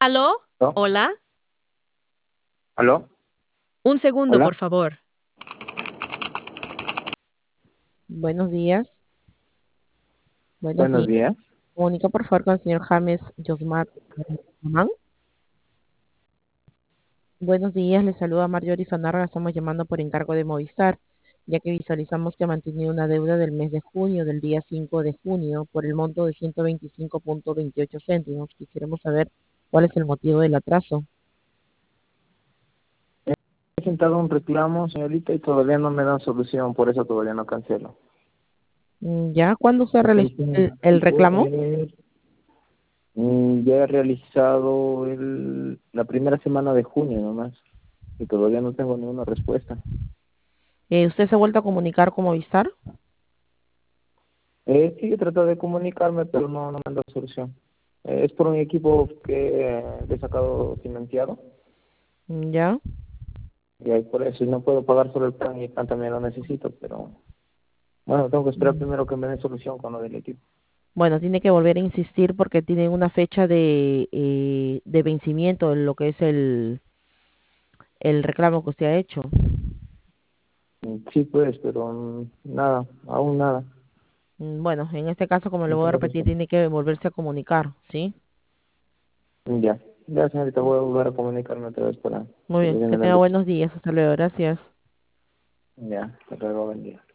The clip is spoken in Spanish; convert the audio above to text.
¿Aló? ¿Aló? Hola. ¿Aló? Un segundo, ¿Hola? por favor. Buenos días, buenos Buenos días. días. Comunica por favor con el señor James Josmar Román. Buenos días, le saluda Marjorie Fanarga. Estamos llamando por encargo de Movistar, ya que visualizamos que ha mantenido una deuda del mes de junio, del día 5 de junio, por el monto de 125.28 céntimos. Quisiéramos saber cuál es el motivo del atraso. He presentado un reclamo, señorita, y todavía no me dan solución, por eso todavía no cancelo. ¿Ya? ¿Cuándo se realizó Entonces, el reclamo? ya he realizado la primera semana de junio nomás, y todavía no tengo ninguna respuesta. ¿Usted se ha vuelto a comunicar con Movistar? Sí, he tratado de comunicarme, pero no me han dado solución. Es por un equipo que he sacado financiado, ¿Ya? y ahí por eso, y no puedo pagar solo el plan, y el plan también lo necesito, pero bueno, tengo que esperar Mm. primero que me den solución con lo del equipo. Bueno, tiene que volver a insistir porque tiene una fecha de vencimiento en lo que es el reclamo que usted ha hecho. Sí, pues, pero nada, aún nada. Bueno, en este caso, como le voy a Muchas repetir, gracias. tiene que volverse a comunicar, ¿sí? Ya, ya, señorita, voy a volver a comunicarme otra vez para Muy que le bien, den que el tenga luz. buenos días. Hasta luego, gracias. Ya, hasta luego, buen día.